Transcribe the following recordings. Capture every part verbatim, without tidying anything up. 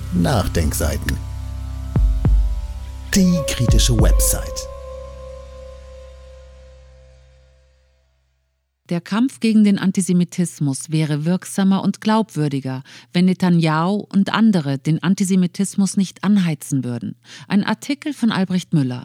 Nachdenkseiten. Die kritische Website. Der Kampf gegen den Antisemitismus wäre wirksamer und glaubwürdiger, wenn Netanyahu und andere den Antisemitismus nicht anheizen würden. Ein Artikel von Albrecht Müller.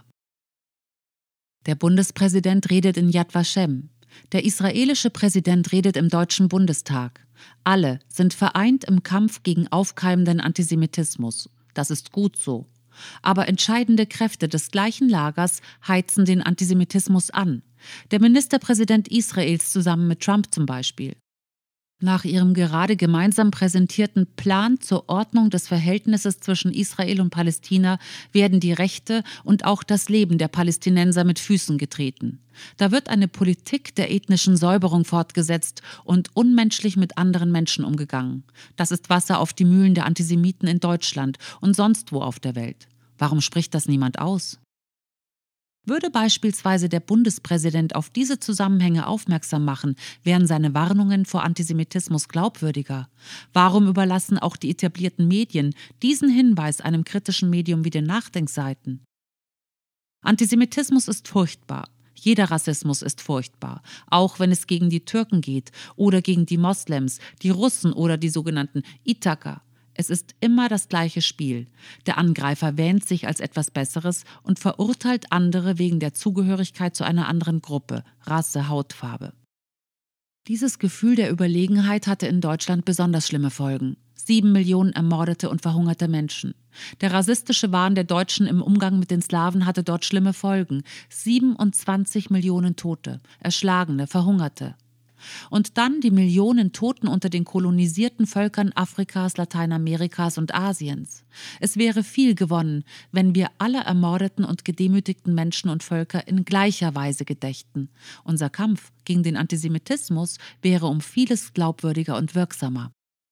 Der Bundespräsident redet in Yad Vashem. Der israelische Präsident redet im Deutschen Bundestag. Alle sind vereint im Kampf gegen aufkeimenden Antisemitismus. Das ist gut so. Aber entscheidende Kräfte des gleichen Lagers heizen den Antisemitismus an. Der Ministerpräsident Israels zusammen mit Trump zum Beispiel. Nach ihrem gerade gemeinsam präsentierten Plan zur Ordnung des Verhältnisses zwischen Israel und Palästina werden die Rechte und auch das Leben der Palästinenser mit Füßen getreten. Da wird eine Politik der ethnischen Säuberung fortgesetzt und unmenschlich mit anderen Menschen umgegangen. Das ist Wasser auf die Mühlen der Antisemiten in Deutschland und sonst wo auf der Welt. Warum spricht das niemand aus? Würde beispielsweise der Bundespräsident auf diese Zusammenhänge aufmerksam machen, wären seine Warnungen vor Antisemitismus glaubwürdiger. Warum überlassen auch die etablierten Medien diesen Hinweis einem kritischen Medium wie den Nachdenkseiten? Antisemitismus ist furchtbar. Jeder Rassismus ist furchtbar, auch wenn es gegen die Türken geht oder gegen die Moslems, die Russen oder die sogenannten Ithaka. Es ist immer das gleiche Spiel. Der Angreifer wähnt sich als etwas Besseres und verurteilt andere wegen der Zugehörigkeit zu einer anderen Gruppe, Rasse, Hautfarbe. Dieses Gefühl der Überlegenheit hatte in Deutschland besonders schlimme Folgen. Sieben Millionen ermordete und verhungerte Menschen. Der rassistische Wahn der Deutschen im Umgang mit den Slawen hatte dort schlimme Folgen. siebenundzwanzig Millionen Tote, Erschlagene, Verhungerte. Und dann die Millionen Toten unter den kolonisierten Völkern Afrikas, Lateinamerikas und Asiens. Es wäre viel gewonnen, wenn wir alle ermordeten und gedemütigten Menschen und Völker in gleicher Weise gedächten. Unser Kampf gegen den Antisemitismus wäre um vieles glaubwürdiger und wirksamer.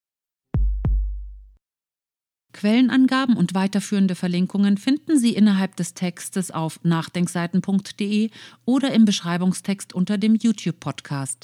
Quellenangaben und weiterführende Verlinkungen finden Sie innerhalb des Textes auf nachdenkseiten punkt de oder im Beschreibungstext unter dem YouTube-Podcast.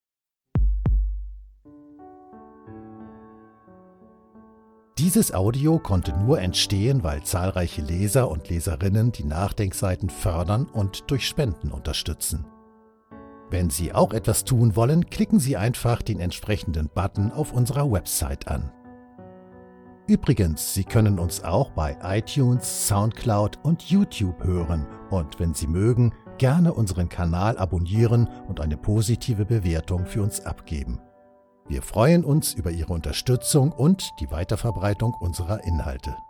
Dieses Audio konnte nur entstehen, weil zahlreiche Leser und Leserinnen die Nachdenkseiten fördern und durch Spenden unterstützen. Wenn Sie auch etwas tun wollen, klicken Sie einfach den entsprechenden Button auf unserer Website an. Übrigens, Sie können uns auch bei iTunes, Soundcloud und YouTube hören und wenn Sie mögen, gerne unseren Kanal abonnieren und eine positive Bewertung für uns abgeben. Wir freuen uns über Ihre Unterstützung und die Weiterverbreitung unserer Inhalte.